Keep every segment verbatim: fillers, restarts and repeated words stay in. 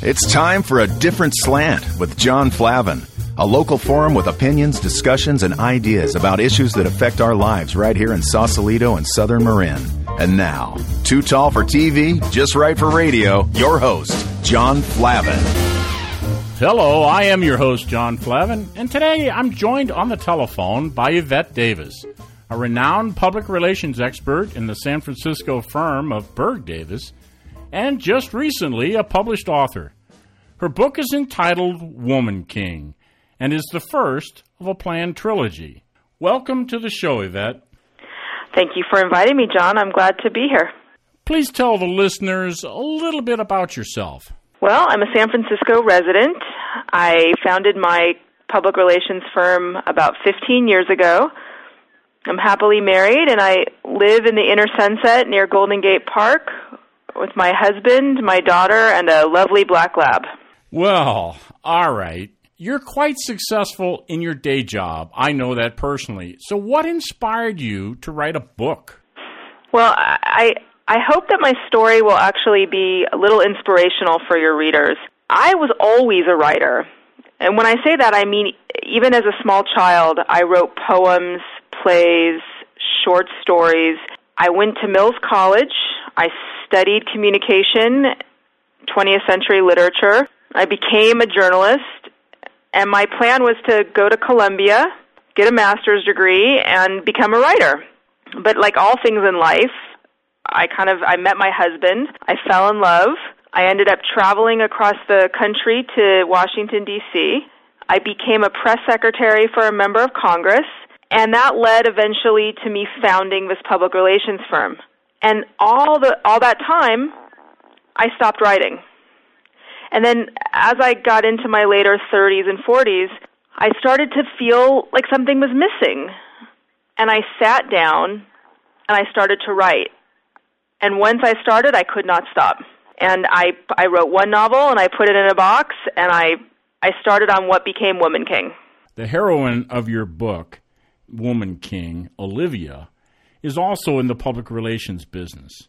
It's time for A Different Slant with John Flavin, a local forum with opinions, discussions, and ideas about issues that affect our lives right here in Sausalito and Southern Marin. And now, too tall for T V, just right for radio, your host, John Flavin. Hello, I am your host, John Flavin, and today I'm joined on the telephone by Yvette Davis, a renowned public relations expert in the San Francisco firm of Berg Davis, and just recently a published author. Her book is entitled Woman King, and is the first of a planned trilogy. Welcome to the show, Yvette. Thank you for inviting me, John. I'm glad to be here. Please tell the listeners a little bit about yourself. Well, I'm a San Francisco resident. I founded my public relations firm about fifteen years ago. I'm happily married, and I live in the inner Sunset near Golden Gate Park with my husband, my daughter, and a lovely black lab. Well, all right. You're quite successful in your day job. I know that personally. So what inspired you to write a book? Well, I I hope that my story will actually be a little inspirational for your readers. I was always a writer. And when I say that, I mean even as a small child, I wrote poems, plays, short stories. I went to Mills College. I studied communication, twentieth century literature. I became a journalist, and my plan was to go to Columbia, get a master's degree, and become a writer. But like all things in life, I kind of, I met my husband, I fell in love, I ended up traveling across the country to Washington, D C I became a press secretary for a member of Congress, and that led eventually to me founding this public relations firm. And all the all that time, I stopped writing. And then as I got into my later thirties and forties, I started to feel like something was missing. And I sat down and I started to write. And once I started, I could not stop. And I I wrote one novel and I put it in a box, and I I started on what became Woman King. The heroine of your book, Woman King, Olivia, is also in the public relations business.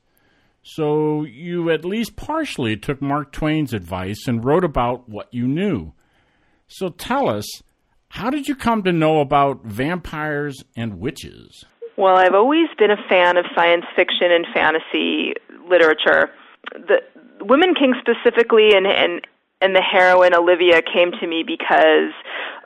So you at least partially took Mark Twain's advice and wrote about what you knew. So tell us, how did you come to know about vampires and witches? Well, I've always been a fan of science fiction and fantasy literature. The Woman King specifically and, and, and the heroine Olivia came to me because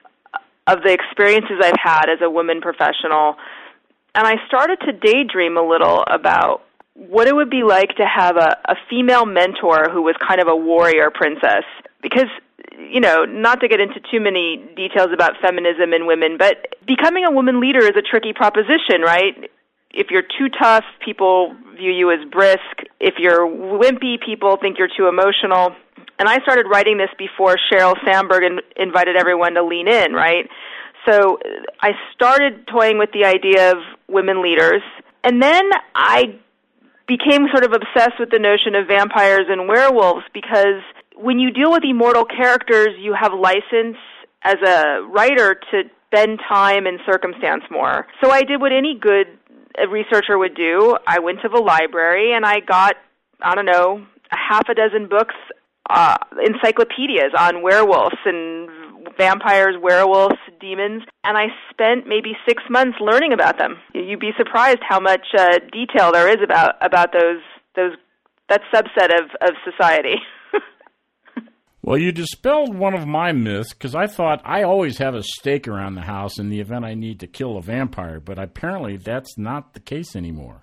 of the experiences I've had as a women professional. And I started to daydream a little about what it would be like to have a, a female mentor who was kind of a warrior princess. Because, you know, not to get into too many details about feminism and women, but becoming a woman leader is a tricky proposition, right? If you're too tough, people view you as brisk. If you're wimpy, people think you're too emotional. And I started writing this before Sheryl Sandberg in, invited everyone to lean in, right? So I started toying with the idea of women leaders, and then I became sort of obsessed with the notion of vampires and werewolves, because when you deal with immortal characters, you have license as a writer to bend time and circumstance more. So I did what any good researcher would do. I went to the library and I got, I don't know, a half a dozen books, uh, encyclopedias on werewolves and vampires, werewolves, demons, and I spent maybe six months learning about them. You'd be surprised how much uh, detail there is about about those those that subset of, of society. Well, you dispelled one of my myths, because I thought I always have a stake around the house in the event I need to kill a vampire, but apparently that's not the case anymore.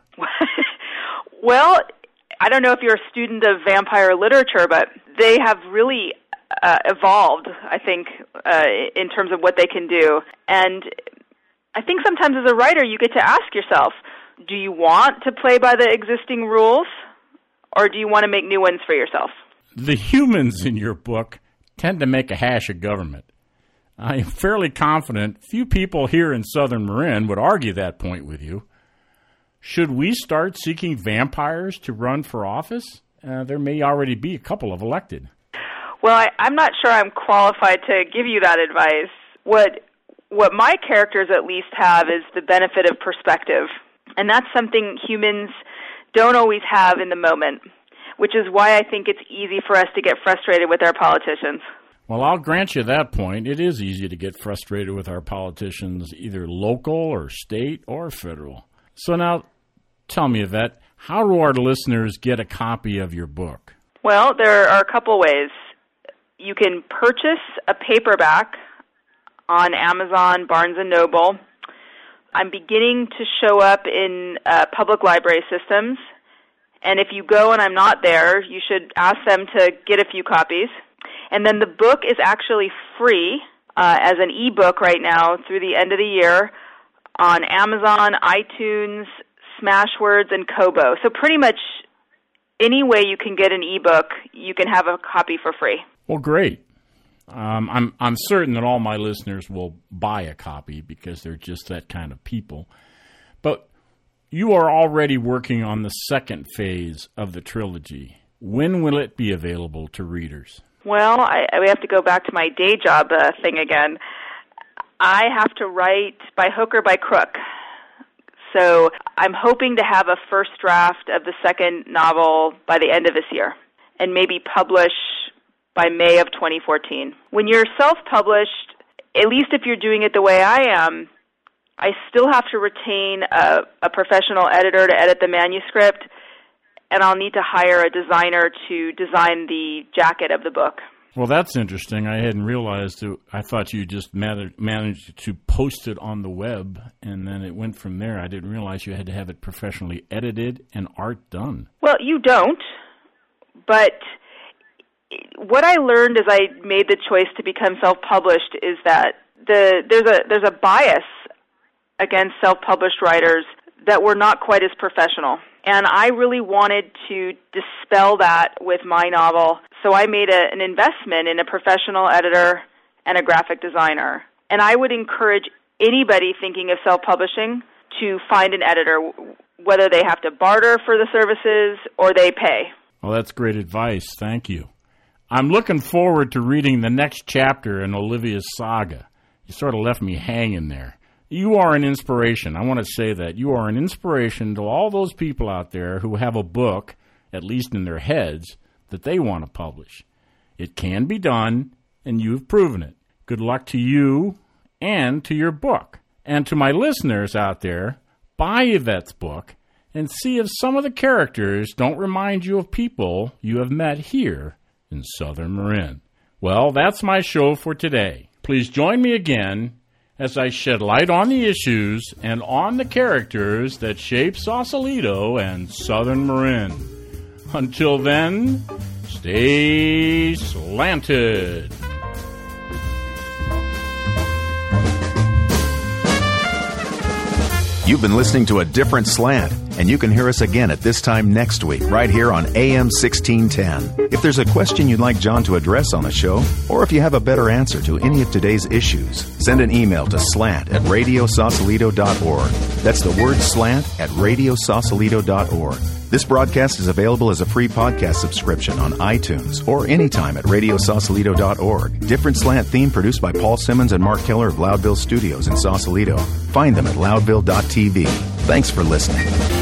Well, I don't know if you're a student of vampire literature, but they have really uh, evolved, I think, uh, in terms of what they can do. And I think sometimes as a writer you get to ask yourself, do you want to play by the existing rules, or do you want to make new ones for yourself? The humans in your book tend to make a hash of government. I am fairly confident few people here in Southern Marin would argue that point with you. Should we start seeking vampires to run for office? Uh, there may already be a couple of elected. Well, I, I'm not sure I'm qualified to give you that advice. What what my characters at least have is the benefit of perspective, and that's something humans don't always have in the moment. which is why I think it's easy for us to get frustrated with our politicians. Well, I'll grant you that point. It is easy to get frustrated with our politicians, either local or state or federal. So now, tell me, Yvette, how do our listeners get a copy of your book? Well, there are a couple ways. You can purchase a paperback on Amazon, Barnes and Noble. I'm beginning to show up in uh, public library systems, and if you go and I'm not there, you should ask them to get a few copies. And then the book is actually free uh, as an e-book right now through the end of the year on Amazon, iTunes, Smashwords, and Kobo. So pretty much any way you can get an e-book, you can have a copy for free. Well, great. Um, I'm I'm certain that all my listeners will buy a copy because they're just that kind of people. But you are already working on the second phase of the trilogy. When will it be available to readers? Well, I, I have to go back to my day job uh, thing again. I have to write by hook or by crook. So I'm hoping to have a first draft of the second novel by the end of this year and maybe publish by May of twenty fourteen. When you're self-published, at least if you're doing it the way I am, I still have to retain a, a professional editor to edit the manuscript, and I'll need to hire a designer to design the jacket of the book. Well, that's interesting. I hadn't realized it. I thought you just managed to post it on the web, and then it went from there. I didn't realize you had to have it professionally edited and art done. Well, you don't, but what I learned as I made the choice to become self-published is that the there's a there's a bias against self-published writers that we're not quite as professional. And I really wanted to dispel that with my novel, so I made a, an investment in a professional editor and a graphic designer. And I would encourage anybody thinking of self-publishing to find an editor, whether they have to barter for the services or they pay. Well, that's great advice. Thank you. I'm looking forward to reading the next chapter in Olivia's saga. You sort of left me hanging there. You are an inspiration. I want to say that. You are an inspiration to all those people out there who have a book, at least in their heads, that they want to publish. It can be done, and you've proven it. Good luck to you and to your book. And to my listeners out there, buy Yvette's book and see if some of the characters don't remind you of people you have met here in Southern Marin. Well, that's my show for today. Please join me again as I shed light on the issues and on the characters that shape Sausalito and Southern Marin. Until then, stay slanted. You've been listening to A Different Slant, and you can hear us again at this time next week, right here on A M sixteen ten. If there's a question you'd like John to address on the show, or if you have a better answer to any of today's issues, send an email to slant at radio sausalito dot org. That's the word slant at radio sausalito dot org. This broadcast is available as a free podcast subscription on iTunes or anytime at radio sausalito dot org. Different Slant theme produced by Paul Simmons and Mark Keller of Loudville Studios in Sausalito. Find them at loudville dot t v. Thanks for listening.